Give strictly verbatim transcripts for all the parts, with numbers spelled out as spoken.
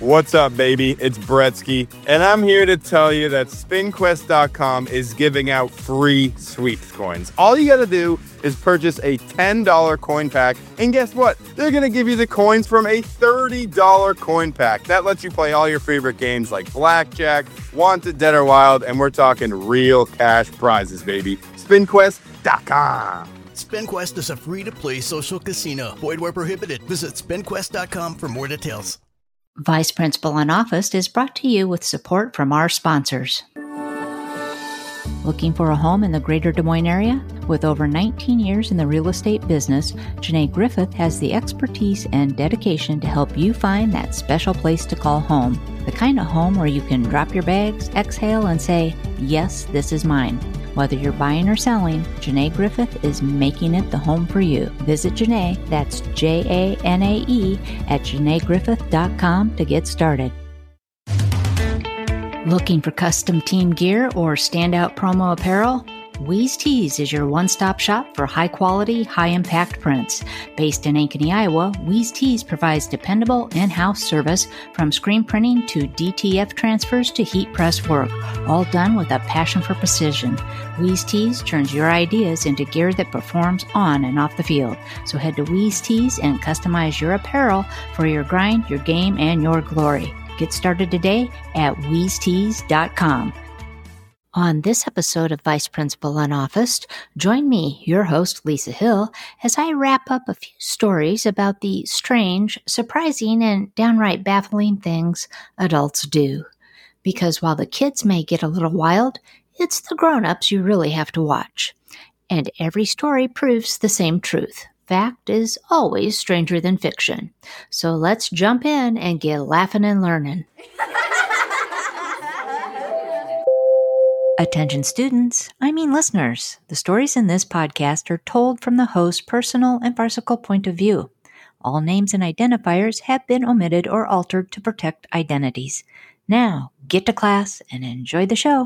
What's up, baby? It's Bretsky, and I'm here to tell you that spin quest dot com is giving out free sweeps coins. All you gotta do is purchase a ten dollar coin pack, and guess what? They're gonna give you the coins from a thirty dollar coin pack. That lets you play all your favorite games like Blackjack, Wanted, Dead or Wild, and we're talking real cash prizes, baby. spin quest dot com. SpinQuest is a free-to-play social casino. Void where prohibited. Visit spin quest dot com for more details. Vice Principal in Office is brought to you with support from our sponsors. Looking for a home in the greater Des Moines area? With over nineteen years in the real estate business, Janae Griffith has the expertise and dedication to help you find that special place to call home. The kind of home where you can drop your bags, exhale, and say, yes, this is mine. Whether you're buying or selling, Janae Griffith is making it the home for you. Visit Janae, that's J A N A E, at janae griffith dot com to get started. Looking for custom team gear or standout promo apparel? Wheeze Tees is your one-stop shop for high-quality, high-impact prints. Based in Ankeny, Iowa, Wheeze Tees provides dependable in-house service from screen printing to D T F transfers to heat press work, all done with a passion for precision. Wheeze Tees turns your ideas into gear that performs on and off the field. So head to Wheeze Tees and customize your apparel for your grind, your game, and your glory. Get started today at wheeze tees dot com. On this episode of Vice Principal in Office, join me, your host, Lisa Hill, as I wrap up a few stories about the strange, surprising, and downright baffling things adults do. Because while the kids may get a little wild, it's the grown-ups you really have to watch. And every story proves the same truth. Fact is always stranger than fiction. So let's jump in and get laughing and learning. Attention students, I mean listeners. The stories in this podcast are told from the host's personal and farcical point of view. All names and identifiers have been omitted or altered to protect identities. Now, get to class and enjoy the show.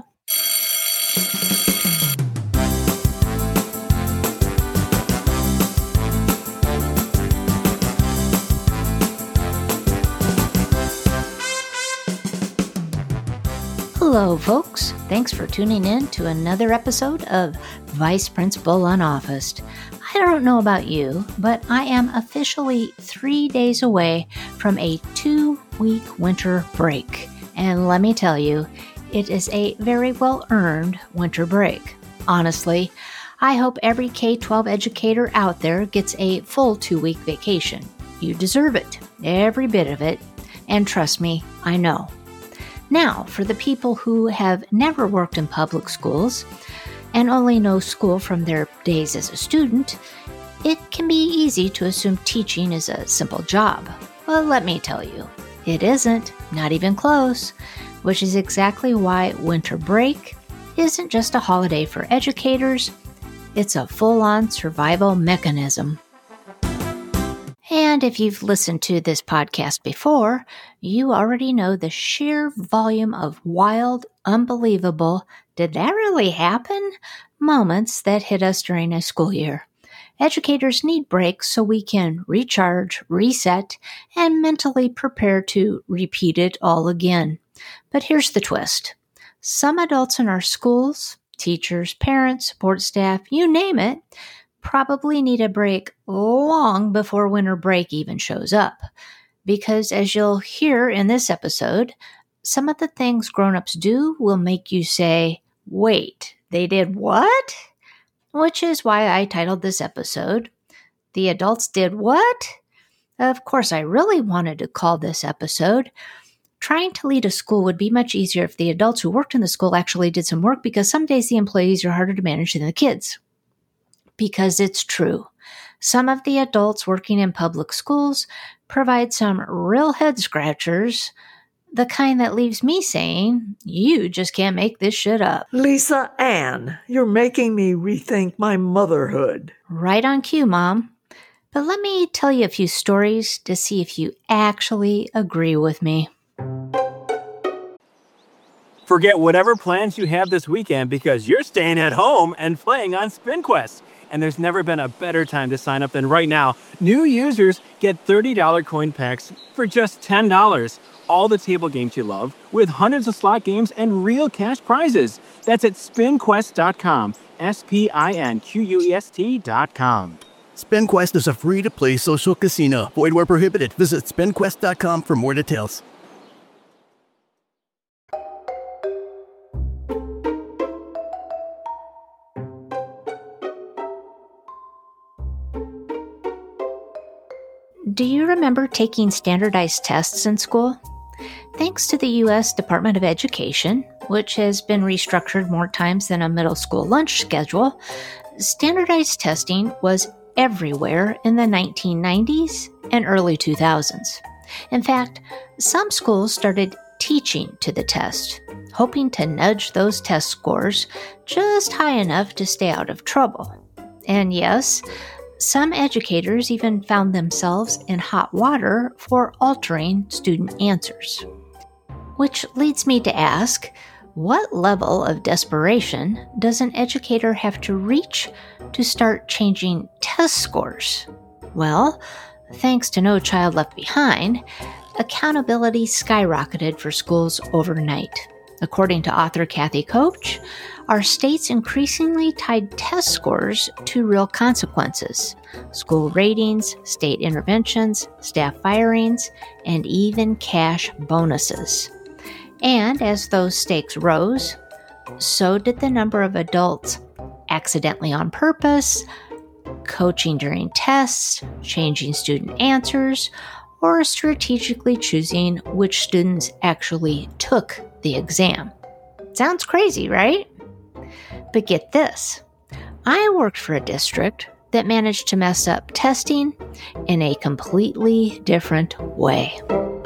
Hello, folks. Thanks for tuning in to another episode of Vice Principal in Office. I don't know about you, but I am officially three days away from a two-week winter break. And let me tell you, it is a very well-earned winter break. Honestly, I hope every K twelve educator out there gets a full two-week vacation. You deserve it, every bit of it. And trust me, I know. Now, for the people who have never worked in public schools and only know school from their days as a student, it can be easy to assume teaching is a simple job. Well, let me tell you, it isn't, not even close, which is exactly why winter break isn't just a holiday for educators, it's a full-on survival mechanism. And if you've listened to this podcast before, you already know the sheer volume of wild, unbelievable, did that really happen? Moments that hit us during a school year. Educators need breaks so we can recharge, reset, and mentally prepare to repeat it all again. But here's the twist. Some adults in our schools, teachers, parents, support staff, you name it, probably need a break long before winter break even shows up. Because as you'll hear in this episode, some of the things grown-ups do will make you say, wait, they did what? Which is why I titled this episode, The Adults Did What? Of course, I really wanted to call this episode, Trying to Lead a School Would Be Much Easier If the Adults Who Worked in the School Actually Did Some Work, because some days the employees are harder to manage than the kids. Because it's true. Some of the adults working in public schools provide some real head scratchers, the kind that leaves me saying, you just can't make this shit up. Lisa Ann, you're making me rethink my motherhood. Right on cue, Mom. But let me tell you a few stories to see if you actually agree with me. Forget whatever plans you have this weekend because you're staying at home and playing on SpinQuest. And there's never been a better time to sign up than right now. New users get thirty dollars coin packs for just ten dollars. all the table games you love with hundreds of slot games and real cash prizes. That's at spin quest dot com. S P I N Q U E S T dot com. SpinQuest is a free-to-play social casino. Void where prohibited. Visit spin quest dot com for more details. Do you remember taking standardized tests in school? Thanks to the U S Department of Education, which has been restructured more times than a middle school lunch schedule, standardized testing was everywhere in the nineteen nineties and early two thousands. In fact, some schools started teaching to the test, hoping to nudge those test scores just high enough to stay out of trouble. And yes, some educators even found themselves in hot water for altering student answers. Which leads me to ask, what level of desperation does an educator have to reach to start changing test scores? Well, thanks to No Child Left Behind, accountability skyrocketed for schools overnight. According to author Kathy Koch, our states increasingly tied test scores to real consequences: school ratings, state interventions, staff firings, and even cash bonuses. And as those stakes rose, so did the number of adults accidentally on purpose, coaching during tests, changing student answers, or strategically choosing which students actually took the exam. Sounds crazy, right? But get this. I worked for a district that managed to mess up testing in a completely different way.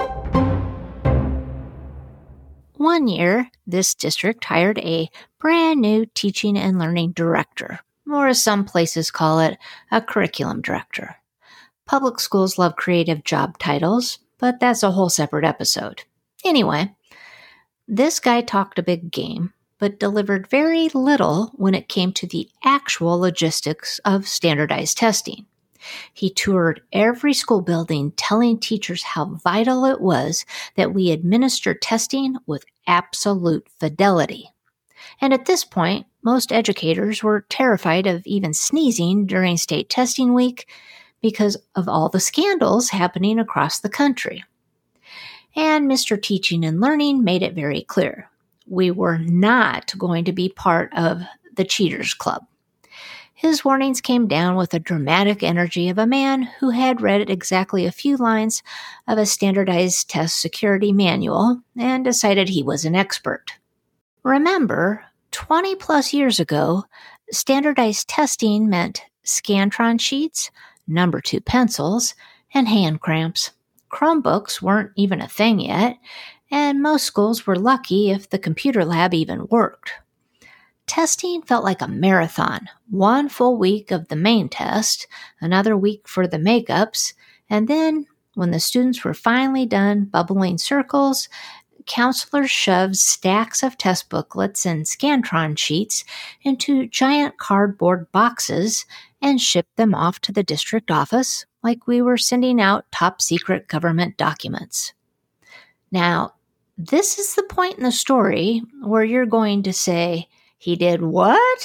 One year, this district hired a brand new teaching and learning director, or as some places call it, a curriculum director. Public schools love creative job titles, but that's a whole separate episode. Anyway, this guy talked a big game, but delivered very little when it came to the actual logistics of standardized testing. He toured every school building, telling teachers how vital it was that we administer testing with absolute fidelity. And at this point, most educators were terrified of even sneezing during state testing week because of all the scandals happening across the country. And Mister Teaching and Learning made it very clear. We were not going to be part of the Cheaters Club. His warnings came down with the dramatic energy of a man who had read exactly a few lines of a standardized test security manual and decided he was an expert. Remember, twenty plus years ago, standardized testing meant Scantron sheets, number two pencils, and hand cramps. Chromebooks weren't even a thing yet, and most schools were lucky if the computer lab even worked. Testing felt like a marathon, one full week of the main test, another week for the makeups, and then, when the students were finally done bubbling circles, counselors shoved stacks of test booklets and Scantron sheets into giant cardboard boxes and shipped them off to the district office like we were sending out top-secret government documents. Now, this is the point in the story where you're going to say, he did what?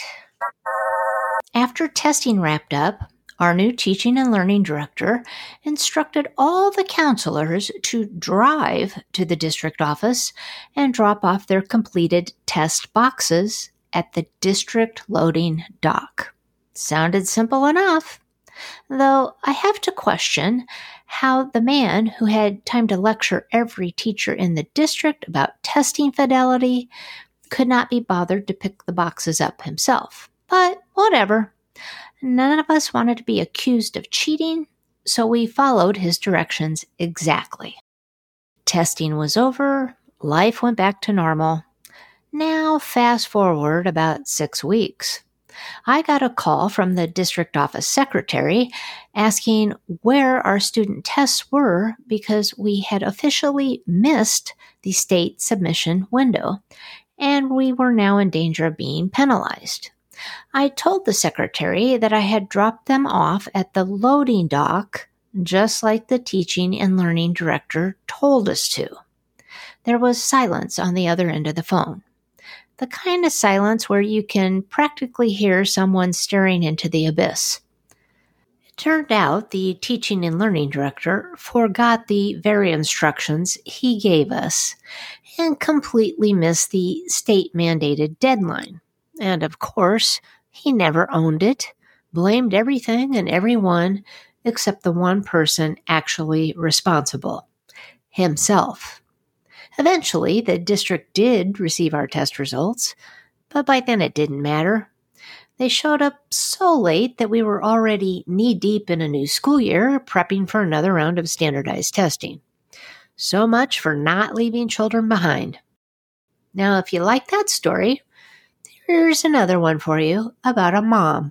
After testing wrapped up, our new teaching and learning director instructed all the counselors to drive to the district office and drop off their completed test boxes at the district loading dock. Sounded simple enough, though I have to question how the man who had time to lecture every teacher in the district about testing fidelity could not be bothered to pick the boxes up himself. But whatever. None of us wanted to be accused of cheating, so we followed his directions exactly. Testing was over, life went back to normal. Now, fast forward about six weeks. I got a call from the district office secretary asking where our student tests were because we had officially missed the state submission window, and we were now in danger of being penalized. I told the secretary that I had dropped them off at the loading dock, just like the teaching and learning director told us to. There was silence on the other end of the phone. The kind of silence where you can practically hear someone staring into the abyss. It turned out the teaching and learning director forgot the very instructions he gave us and completely missed the state-mandated deadline. And of course, he never owned it, blamed everything and everyone except the one person actually responsible, himself. Eventually, the district did receive our test results, but by then it didn't matter. They showed up so late that we were already knee-deep in a new school year, prepping for another round of standardized testing. So much for not leaving children behind. Now, if you like that story, here's another one for you about a mom.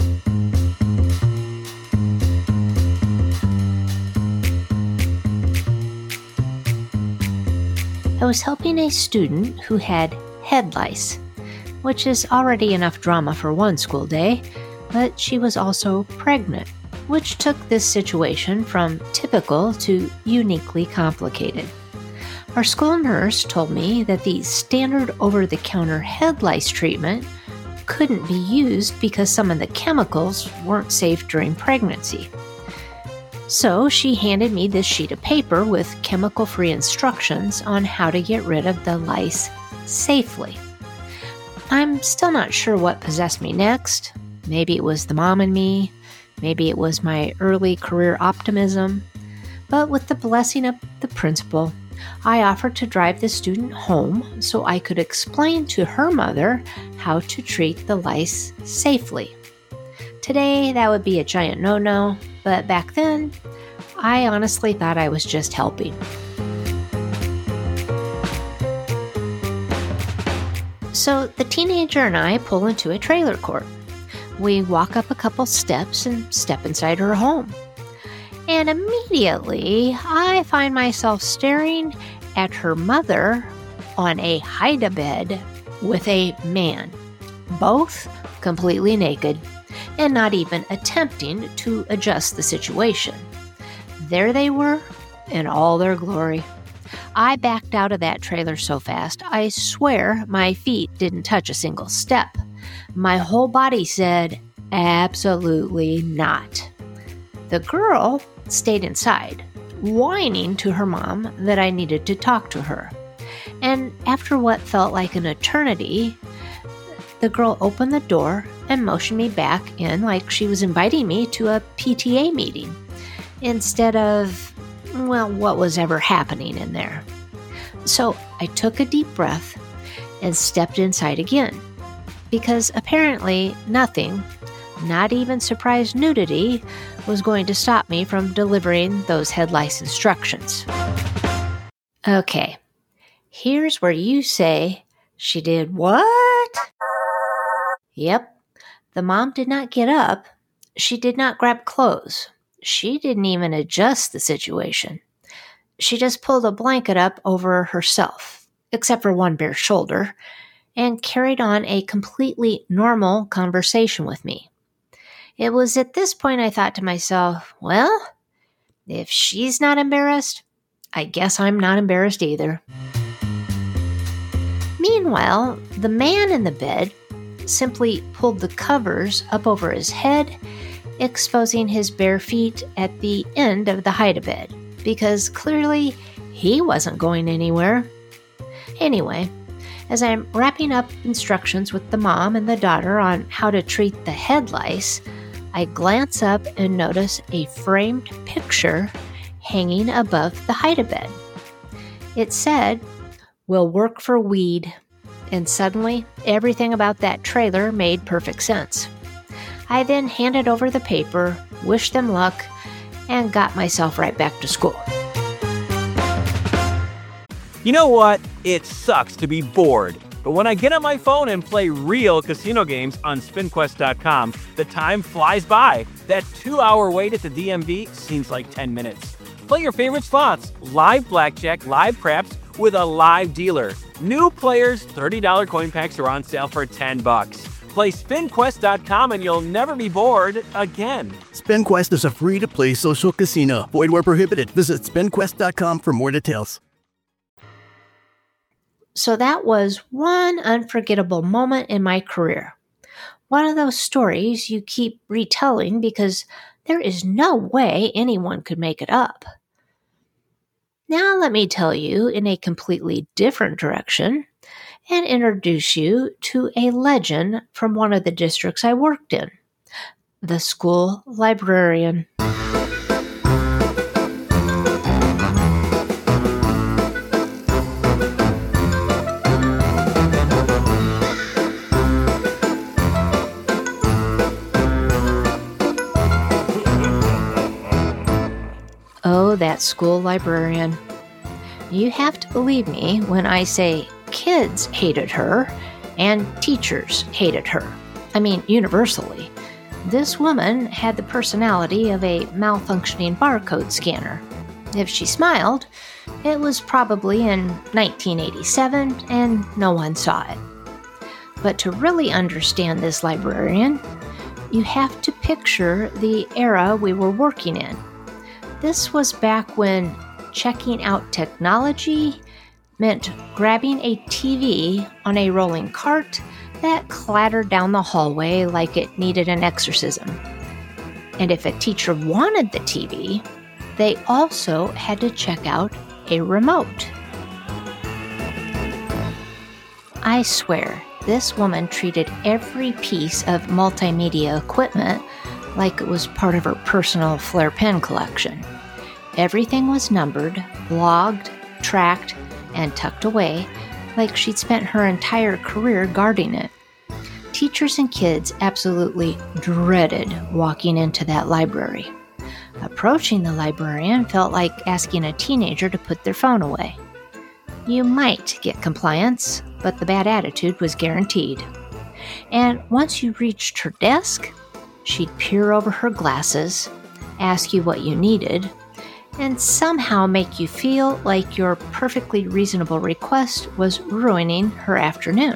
I was helping a student who had head lice, which is already enough drama for one school day, but she was also pregnant, which took this situation from typical to uniquely complicated. Our school nurse told me that the standard over-the-counter head lice treatment couldn't be used because some of the chemicals weren't safe during pregnancy. So she handed me this sheet of paper with chemical-free instructions on how to get rid of the lice safely. I'm still not sure what possessed me next. Maybe it was the mom in me. Maybe it was my early career optimism. But with the blessing of the principal, I offered to drive the student home so I could explain to her mother how to treat the lice safely. Today, that would be a giant no-no, but back then, I honestly thought I was just helping. So the teenager and I pull into a trailer court. We walk up a couple steps and step inside her home. And immediately, I find myself staring at her mother on a hide-a-bed with a man, both completely naked and not even attempting to adjust the situation. There they were in all their glory. I backed out of that trailer so fast, I swear my feet didn't touch a single step. My whole body said, absolutely not. The girl stayed inside, whining to her mom that I needed to talk to her. And after what felt like an eternity, the girl opened the door and motioned me back in like she was inviting me to a P T A meeting, instead of, well, what was ever happening in there. So I took a deep breath and stepped inside again, because apparently nothing, not even surprise nudity, was going to stop me from delivering those head lice instructions. Okay, here's where you say, she did what? Yep, the mom did not get up. She did not grab clothes. She didn't even adjust the situation. She just pulled a blanket up over herself, except for one bare shoulder, and carried on a completely normal conversation with me. It was at this point I thought to myself, well, if she's not embarrassed, I guess I'm not embarrassed either. Meanwhile, the man in the bed simply pulled the covers up over his head, exposing his bare feet at the end of the hide-a-bed, because clearly he wasn't going anywhere. Anyway, as I'm wrapping up instructions with the mom and the daughter on how to treat the head lice, I glance up and notice a framed picture hanging above the hide-a-bed. It said, "Will work for weed." And suddenly, everything about that trailer made perfect sense. I then handed over the paper, wished them luck, and got myself right back to school. You know what? It sucks to be bored. But when I get on my phone and play real casino games on spin quest dot com, the time flies by. That two-hour wait at the D M V seems like ten minutes. Play your favorite slots, live blackjack, live craps, with a live dealer. New players, thirty dollars coin packs are on sale for ten bucks. Play spin quest dot com and you'll never be bored again. SpinQuest is a free-to-play social casino. Void where prohibited. Visit spin quest dot com for more details. So that was one unforgettable moment in my career. One of those stories you keep retelling because there is no way anyone could make it up. Now let me tell you in a completely different direction and introduce you to a legend from one of the districts I worked in, the school librarian. Oh, that school librarian. You have to believe me when I say kids hated her and teachers hated her. I mean, universally. This woman had the personality of a malfunctioning barcode scanner. If she smiled, it was probably in nineteen eighty-seven and no one saw it. But to really understand this librarian, you have to picture the era we were working in. This was back when checking out technology meant grabbing a T V on a rolling cart that clattered down the hallway like it needed an exorcism. And if a teacher wanted the T V, they also had to check out a remote. I swear, this woman treated every piece of multimedia equipment like it was part of her personal Flair pen collection. Everything was numbered, logged, tracked, and tucked away like she'd spent her entire career guarding it. Teachers and kids absolutely dreaded walking into that library. Approaching the librarian felt like asking a teenager to put their phone away. You might get compliance, but the bad attitude was guaranteed. And once you reached her desk, she'd peer over her glasses, ask you what you needed, and somehow make you feel like your perfectly reasonable request was ruining her afternoon.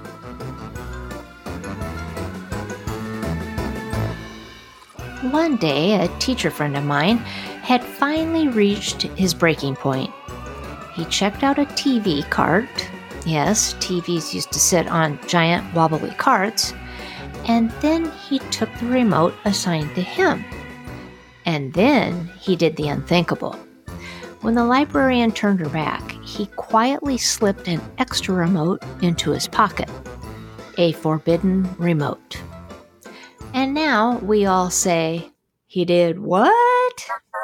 One day, a teacher friend of mine had finally reached his breaking point. He checked out a T V cart. Yes, T Vs used to sit on giant wobbly carts. And then he took the remote assigned to him. And then he did the unthinkable. When the librarian turned her back, he quietly slipped an extra remote into his pocket. A forbidden remote. And now we all say, he did what?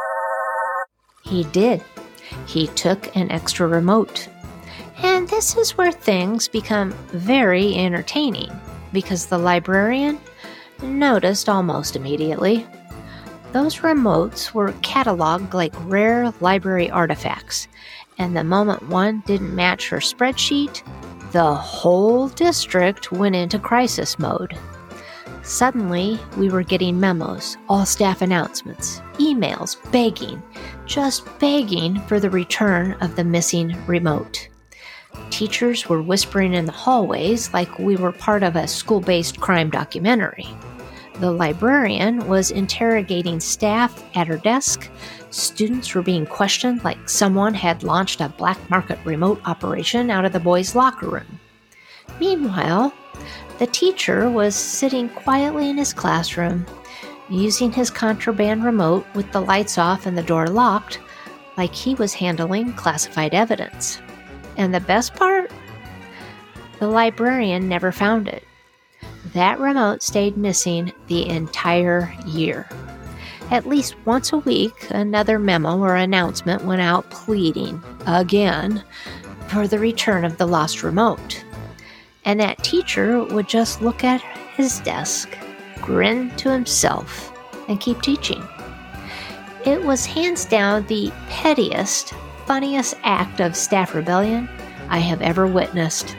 He did. He took an extra remote. And this is where things become very entertaining, because the librarian noticed almost immediately. Those remotes were cataloged like rare library artifacts, and the moment one didn't match her spreadsheet, the whole district went into crisis mode. Suddenly, we were getting memos, all staff announcements, emails begging, just begging for the return of the missing remote. Teachers were whispering in the hallways like we were part of a school-based crime documentary. The librarian was interrogating staff at her desk. Students were being questioned like someone had launched a black market remote operation out of the boys' locker room. Meanwhile, the teacher was sitting quietly in his classroom, using his contraband remote with the lights off and the door locked, like he was handling classified evidence. And the best part? The librarian never found it. That remote stayed missing the entire year. At least once a week, another memo or announcement went out pleading, again, for the return of the lost remote. And that teacher would just look at his desk, grin to himself, and keep teaching. It was hands down the pettiest, funniest act of staff rebellion I have ever witnessed.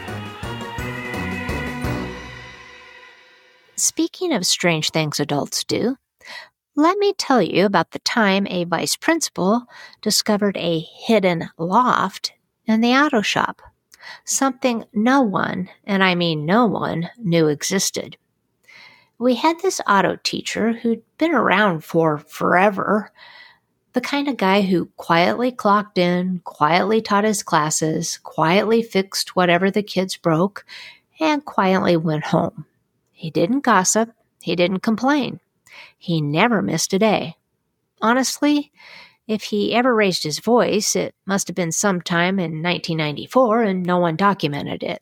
Speaking of strange things adults do, let me tell you about the time a vice principal discovered a hidden loft in the auto shop, something no one, and I mean no one, knew existed. We had this auto teacher who'd been around for forever, The kind of guy who quietly clocked in, quietly taught his classes, quietly fixed whatever the kids broke, and quietly went home. He didn't gossip. He didn't complain. He never missed a day. Honestly, if he ever raised his voice, it must have been sometime in nineteen ninety-four and no one documented it.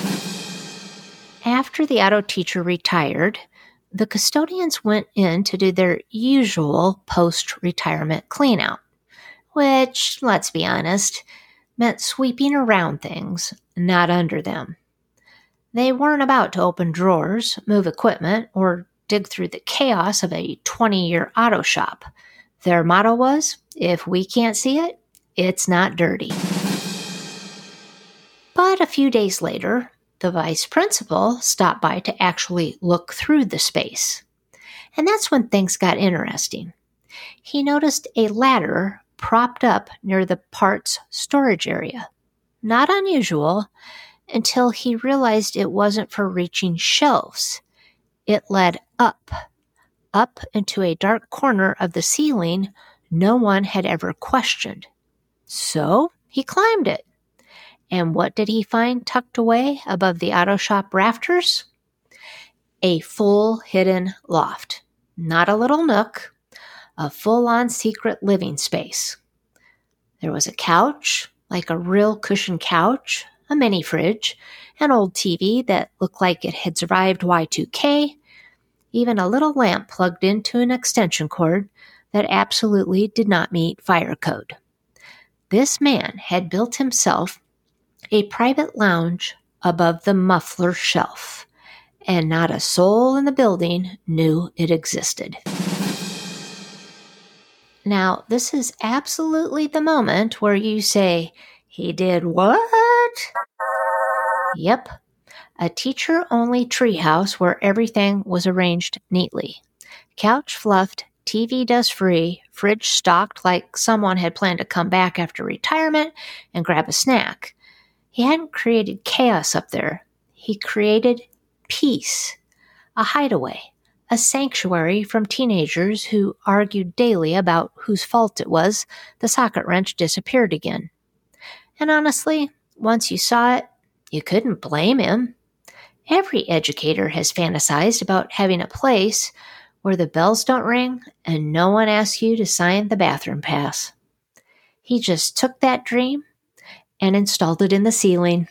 After the auto teacher retired, the custodians went in to do their usual post-retirement cleanout, which, let's be honest, meant sweeping around things, not under them. They weren't about to open drawers, move equipment, or dig through the chaos of a twenty-year auto shop. Their motto was, if we can't see it, it's not dirty. But a few days later, the vice principal stopped by to actually look through the space. And that's when things got interesting. He noticed a ladder propped up near the parts storage area. Not unusual, until he realized it wasn't for reaching shelves. It led up, up into a dark corner of the ceiling no one had ever questioned. So he climbed it. And what did he find tucked away above the auto shop rafters? A full hidden loft. Not a little nook, a full-on secret living space. There was a couch, like a real cushion couch, a mini fridge, an old T V that looked like it had survived Y two K, even a little lamp plugged into an extension cord that absolutely did not meet fire code. This man had built himself a private lounge above the muffler shelf, and not a soul in the building knew it existed. Now, this is absolutely the moment where you say, he did what? Yep, a teacher-only treehouse where everything was arranged neatly. Couch fluffed, T V dust-free, fridge stocked like someone had planned to come back after retirement and grab a snack. He hadn't created chaos up there. He created peace, a hideaway, a sanctuary from teenagers who argued daily about whose fault it was the socket wrench disappeared again. And honestly, once you saw it, you couldn't blame him. Every educator has fantasized about having a place where the bells don't ring and no one asks you to sign the bathroom pass. He just took that dream and installed it in the ceiling.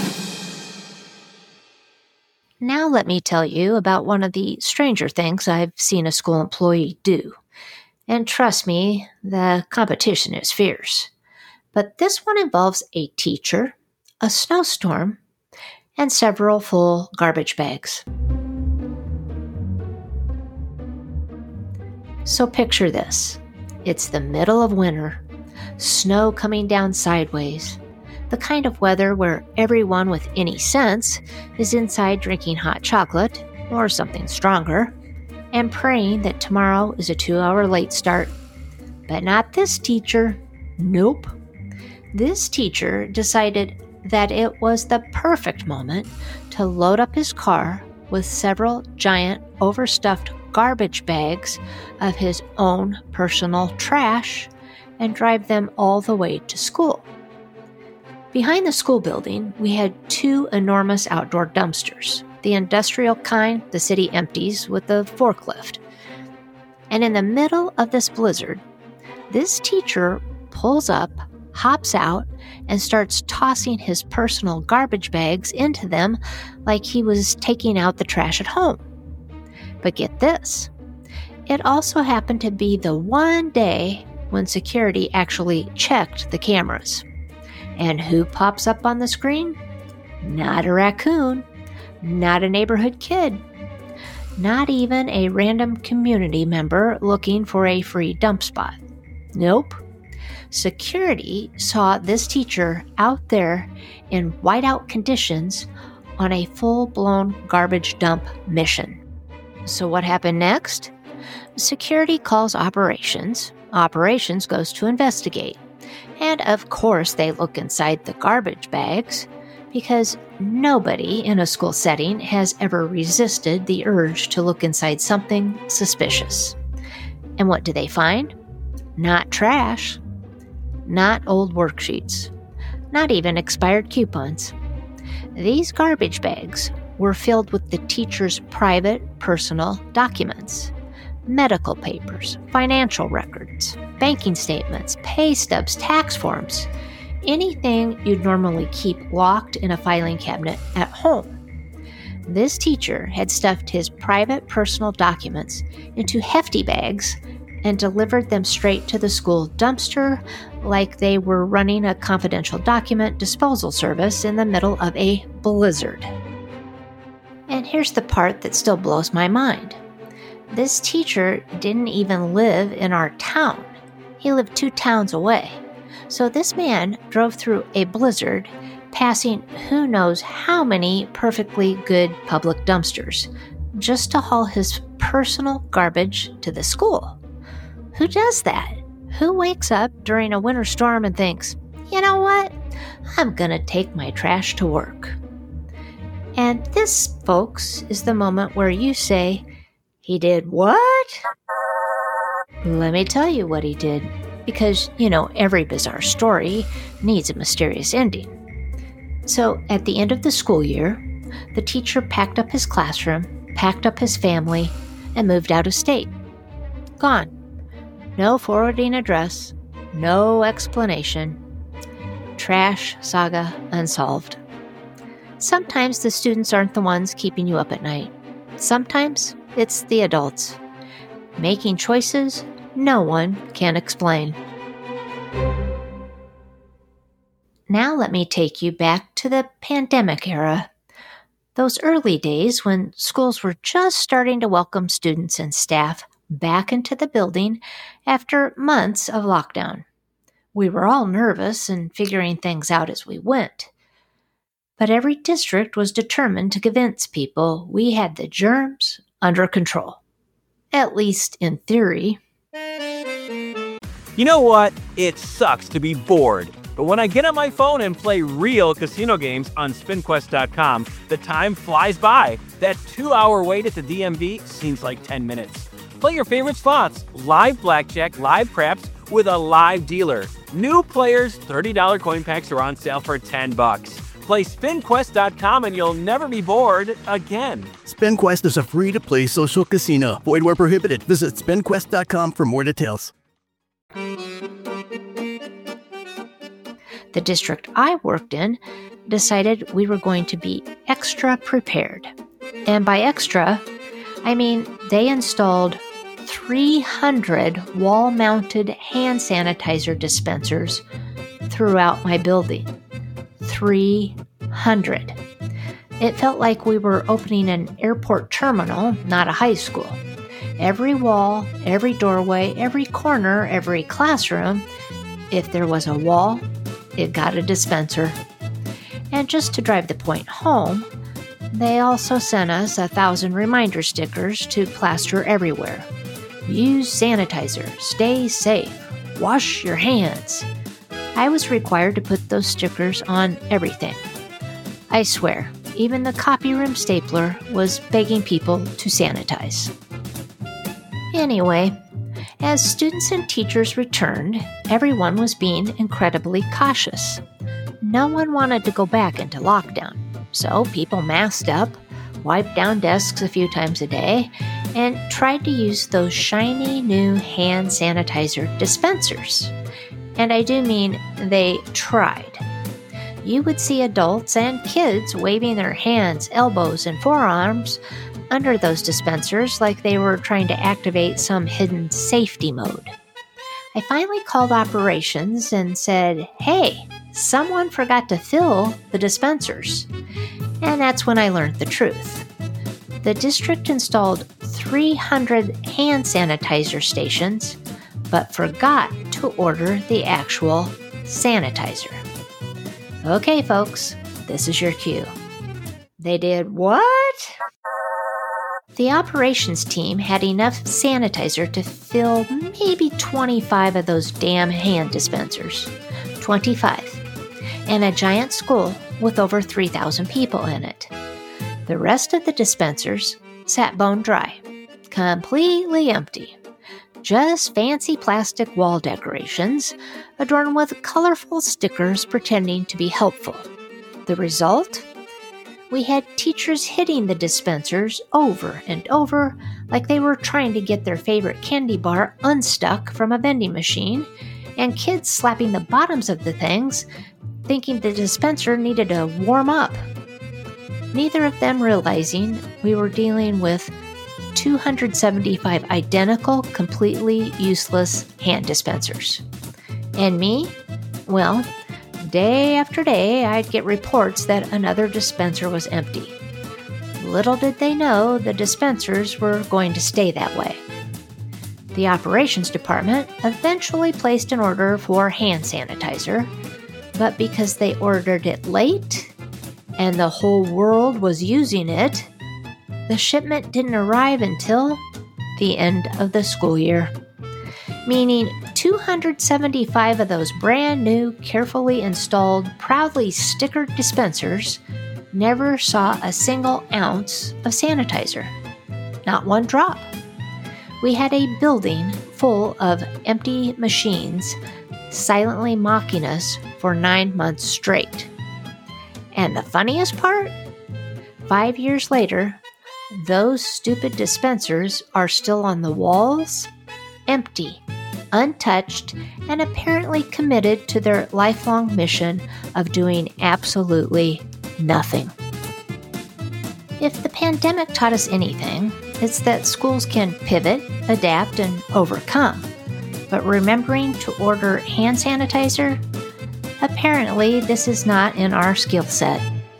Now let me tell you about one of the stranger things I've seen a school employee do. And trust me, the competition is fierce. But this one involves a teacher, a snowstorm, and several full garbage bags. So picture this. It's the middle of winter, snow coming down sideways, the kind of weather where everyone with any sense is inside drinking hot chocolate or something stronger and praying that tomorrow is a two-hour late start. But not this teacher. Nope. This teacher decided that it was the perfect moment to load up his car with several giant overstuffed garbage bags of his own personal trash and drive them all the way to school. Behind the school building, we had two enormous outdoor dumpsters, the industrial kind the city empties with a forklift. And in the middle of this blizzard, this teacher pulls up, hops out, and starts tossing his personal garbage bags into them like he was taking out the trash at home. But get this, it also happened to be the one day when security actually checked the cameras. And who pops up on the screen? Not a raccoon, not a neighborhood kid, not even a random community member looking for a free dump spot. Nope. Security saw this teacher out there in whiteout conditions on a full-blown garbage dump mission. So what happened next? Security calls operations. Operations goes to investigate. And of course they look inside the garbage bags because nobody in a school setting has ever resisted the urge to look inside something suspicious. And what do they find? not trash, not old worksheets, not even expired coupons. These garbage bags were filled with the teacher's private, personal documents, medical papers, financial records, banking statements, pay stubs, tax forms, anything you'd normally keep locked in a filing cabinet at home. This teacher had stuffed his private, personal documents into hefty bags and delivered them straight to the school dumpster like they were running a confidential document disposal service in the middle of a blizzard. And here's the part that still blows my mind. This teacher didn't even live in our town. He lived two towns away. So this man drove through a blizzard, passing who knows how many perfectly good public dumpsters, just to haul his personal garbage to the school. Who does that? Who wakes up during a winter storm and thinks, you know what? I'm gonna take my trash to work. And this, folks, is the moment where you say, he did what? Let me tell you what he did, because, you know, every bizarre story needs a mysterious ending. So, at the end of the school year, the teacher packed up his classroom, packed up his family, and moved out of state. Gone. No forwarding address, no explanation. Trash saga unsolved. Sometimes the students aren't the ones keeping you up at night. Sometimes it's the adults, making choices no one can explain. Now let me take you back to the pandemic era. Those early days when schools were just starting to welcome students and staff back into the building after months of lockdown. We were all nervous and figuring things out as we went. But every district was determined to convince people we had the germs under control. At least in theory. You know what? It sucks to be bored. But when I get on my phone and play real casino games on spin quest dot com, the time flies by. That two-hour wait at the D M V seems like ten minutes. Play your favorite slots, live blackjack, live craps, with a live dealer. New players, thirty dollars coin packs are on sale for ten bucks. Play spin quest dot com and you'll never be bored again. SpinQuest is a free-to-play social casino. Void where prohibited. Visit spin quest dot com for more details. The district I worked in decided we were going to be extra prepared. And by extra, I mean they installed three hundred wall-mounted hand sanitizer dispensers throughout my building. three hundred. It felt like we were opening an airport terminal, not a high school. Every wall, every doorway, every corner, every classroom, if there was a wall, it got a dispenser. And just to drive the point home, they also sent us a thousand reminder stickers to plaster everywhere. Use sanitizer, stay safe, wash your hands. I was required to put those stickers on everything. I swear, even the copy room stapler was begging people to sanitize. Anyway, as students and teachers returned, everyone was being incredibly cautious. No one wanted to go back into lockdown, so people masked up, wiped down desks a few times a day, and tried to use those shiny new hand sanitizer dispensers. And I do mean they tried. You would see adults and kids waving their hands, elbows, and forearms under those dispensers like they were trying to activate some hidden safety mode. I finally called operations and said, hey, someone forgot to fill the dispensers. And that's when I learned the truth. The district installed three hundred hand sanitizer stations, but forgot to order the actual sanitizer. Okay, folks, this is your cue. They did what? The operations team had enough sanitizer to fill maybe twenty-five of those damn hand dispensers. twenty-five. And a giant school with over three thousand people in it. The rest of the dispensers sat bone dry, completely empty. Just fancy plastic wall decorations adorned with colorful stickers pretending to be helpful. The result? We had teachers hitting the dispensers over and over like they were trying to get their favorite candy bar unstuck from a vending machine, and kids slapping the bottoms of the things, thinking the dispenser needed to warm up. Neither of them realizing we were dealing with two hundred seventy-five identical, completely useless hand dispensers. And me? Well, day after day, I'd get reports that another dispenser was empty. Little did they know the dispensers were going to stay that way. The operations department eventually placed an order for hand sanitizer, but because they ordered it late and the whole world was using it, the shipment didn't arrive until the end of the school year, meaning two hundred seventy-five of those brand new, carefully installed, proudly stickered dispensers never saw a single ounce of sanitizer. Not one drop. We had a building full of empty machines silently mocking us for nine months straight. And the funniest part? Five years later, those stupid dispensers are still on the walls, empty, untouched, and apparently committed to their lifelong mission of doing absolutely nothing. If the pandemic taught us anything, it's that schools can pivot, adapt, and overcome. But remembering to order hand sanitizer? Apparently, this is not in our skill set.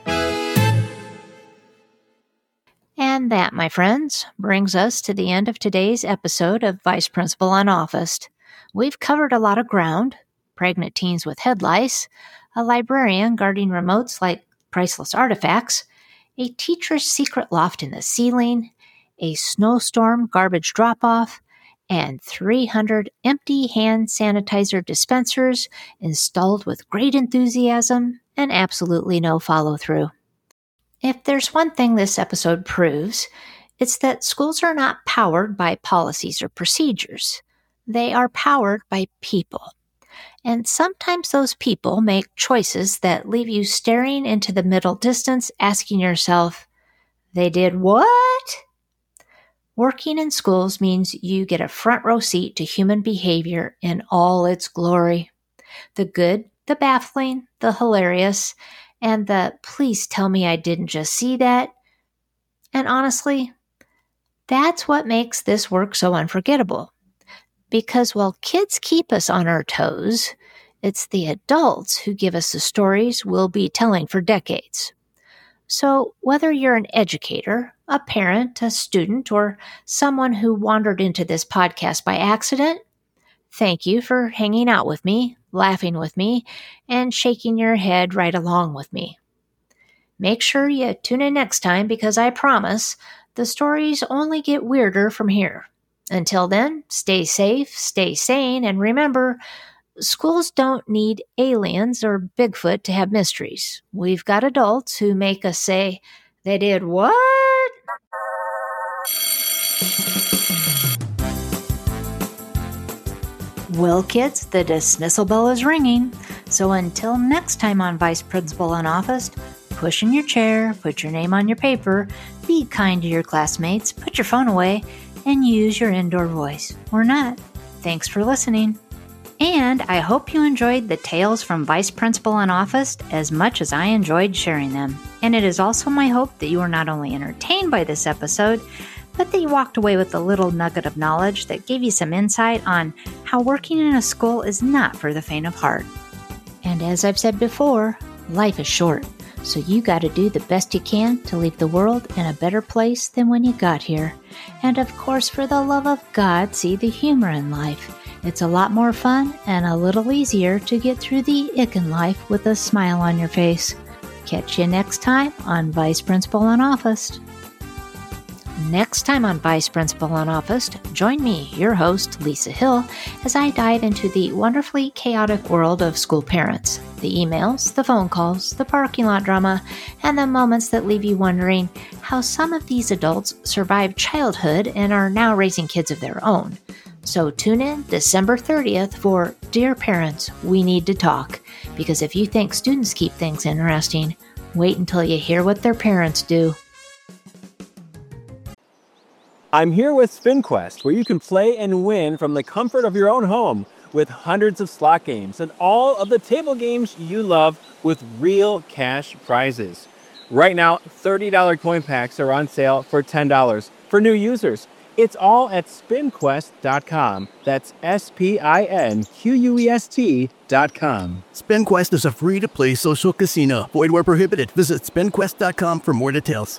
And that, my friends, brings us to the end of today's episode of Vice Principal Unofficed. We've covered a lot of ground: pregnant teens with head lice, a librarian guarding remotes like priceless artifacts, a teacher's secret loft in the ceiling, a snowstorm garbage drop-off, and three hundred empty hand sanitizer dispensers installed with great enthusiasm and absolutely no follow-through. If there's one thing this episode proves, it's that schools are not powered by policies or procedures. They are powered by people. And sometimes those people make choices that leave you staring into the middle distance, asking yourself, they did what? Working in schools means you get a front row seat to human behavior in all its glory. The good, the baffling, the hilarious, and the please tell me I didn't just see that. And honestly, that's what makes this work so unforgettable. Because while kids keep us on our toes, it's the adults who give us the stories we'll be telling for decades. So whether you're an educator, a parent, a student, or someone who wandered into this podcast by accident, thank you for hanging out with me, laughing with me, and shaking your head right along with me. Make sure you tune in next time because I promise the stories only get weirder from here. Until then, stay safe, stay sane, and remember, schools don't need aliens or Bigfoot to have mysteries. We've got adults who make us say, they did what? Well, kids, the dismissal bell is ringing. So until next time on Vice Principal Unofficed, push in your chair, put your name on your paper, be kind to your classmates, put your phone away, and use your indoor voice. Or not. Thanks for listening. And I hope you enjoyed the tales from Vice Principal Unofficed as much as I enjoyed sharing them. And it is also my hope that you were not only entertained by this episode, but that you walked away with a little nugget of knowledge that gave you some insight on how working in a school is not for the faint of heart. And as I've said before, life is short, so you got to do the best you can to leave the world in a better place than when you got here. And of course, for the love of God, see the humor in life. It's a lot more fun and a little easier to get through the ick in life with a smile on your face. Catch you next time on Vice Principal Unofficed. Next time on Vice Principal Unofficed, join me, your host, Lisa Hill, as I dive into the wonderfully chaotic world of school parents. The emails, the phone calls, the parking lot drama, and the moments that leave you wondering how some of these adults survived childhood and are now raising kids of their own. So tune in December thirtieth for Dear Parents, We Need to Talk. Because if you think students keep things interesting, wait until you hear what their parents do. I'm here with SpinQuest, where you can play and win from the comfort of your own home with hundreds of slot games and all of the table games you love with real cash prizes. Right now, thirty dollars coin packs are on sale for ten dollars for new users. It's all at spin quest dot com. That's S P I N Q U E S T dot com. SpinQuest is a free-to-play social casino. Void where prohibited. Visit spin quest dot com for more details.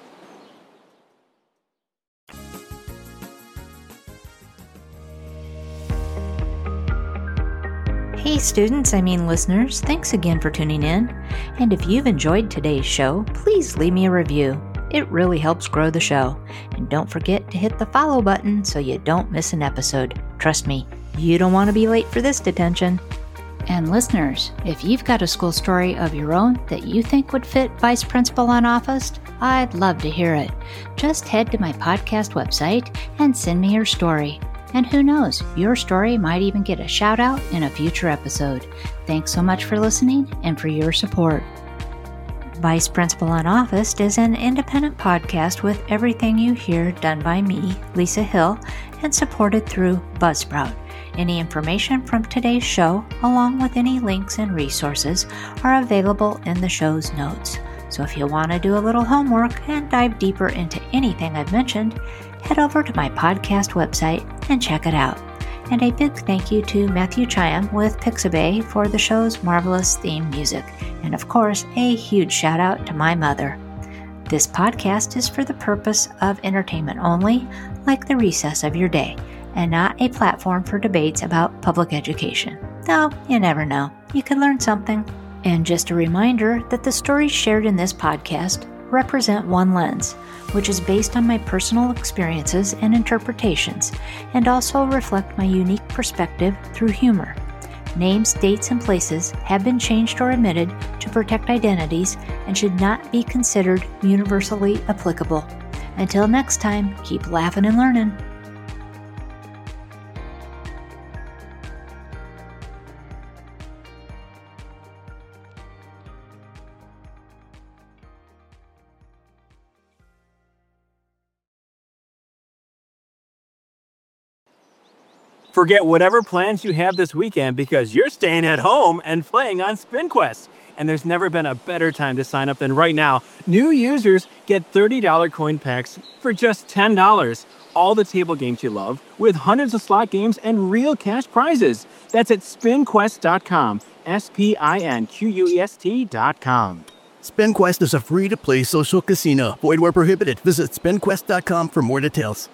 Hey students, I mean listeners, thanks again for tuning in. And if you've enjoyed today's show, please leave me a review. It really helps grow the show. And don't forget to hit the follow button so you don't miss an episode. Trust me, you don't want to be late for this detention. And listeners, if you've got a school story of your own that you think would fit Vice Principal Unoffaced, I'd love to hear it. Just head to my podcast website and send me your story. And who knows, your story might even get a shout out in a future episode. Thanks so much for listening and for your support. Vice Principal Unoffaced is an independent podcast with everything you hear done by me, Lisa Hill, and supported through Buzzsprout. Any information from today's show, along with any links and resources, are available in the show's notes. So if you want to do a little homework and dive deeper into anything I've mentioned, head over to my podcast website and check it out. And a big thank you to Matthew Chiam with Pixabay for the show's marvelous theme music. And of course, a huge shout out to my mother. This podcast is for the purpose of entertainment only, like the recess of your day, and not a platform for debates about public education. Though, you never know. You could learn something. And just a reminder that the stories shared in this podcast represent one lens, which is based on my personal experiences and interpretations, and also reflect my unique perspective through humor. Names, dates, and places have been changed or omitted to protect identities and should not be considered universally applicable. Until next time, keep laughing and learning. Forget whatever plans you have this weekend because you're staying at home and playing on SpinQuest. And there's never been a better time to sign up than right now. New users get thirty dollars coin packs for just ten dollars. All the table games you love with hundreds of slot games and real cash prizes. That's at spin quest dot com. S P I N Q U E S T dot com. SpinQuest is a free-to-play social casino. Void where prohibited. Visit spin quest dot com for more details.